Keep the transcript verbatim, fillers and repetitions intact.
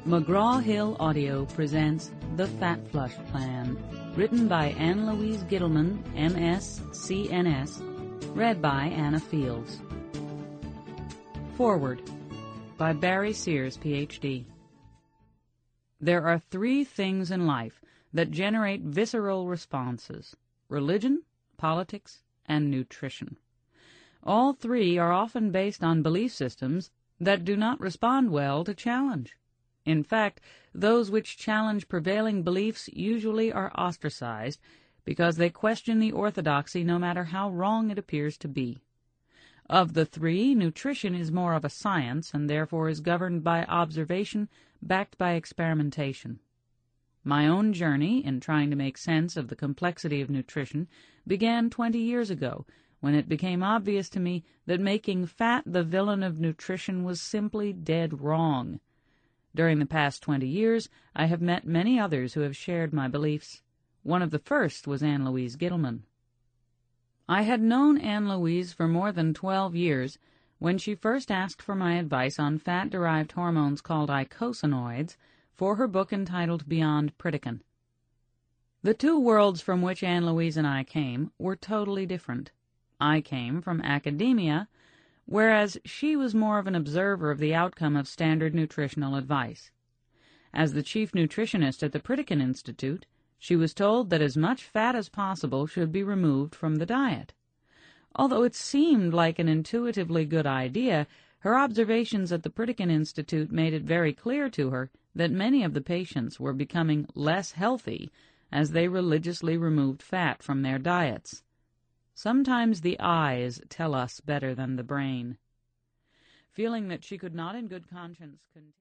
McGraw-Hill Audio presents The Fat Flush Plan, written by Anne Louise Gittleman, M S, C N S, read by Anna Fields. Foreword by Barry Sears, P H D There are three things in life that generate visceral responses: religion, politics, and nutrition. All three are often based on belief systems that do not respond well to challenge. In fact, those which challenge prevailing beliefs usually are ostracized because they question the orthodoxy no matter how wrong it appears to be. Of the three, nutrition is more of a science and therefore is governed by observation backed by experimentation. My own journey in trying to make sense of the complexity of nutrition began twenty years ago, when it became obvious to me that making fat the villain of nutrition was simply dead wrong. During the past twenty years, I have met many others who have shared my beliefs. One of the first was Anne Louise Gittleman. I had known Anne Louise for more than twelve years when she first asked for my advice on fat-derived hormones called eicosanoids for her book entitled Beyond Pritikin. The two worlds from which Anne Louise and I came were totally different. I came from academia, whereas she was more of an observer of the outcome of standard nutritional advice. As the chief nutritionist at the Pritikin Institute, she was told that as much fat as possible should be removed from the diet. Although it seemed like an intuitively good idea, her observations at the Pritikin Institute made it very clear to her that many of the patients were becoming less healthy as they religiously removed fat from their diets. Sometimes the eyes tell us better than the brain. Feeling that she could not in good conscience continue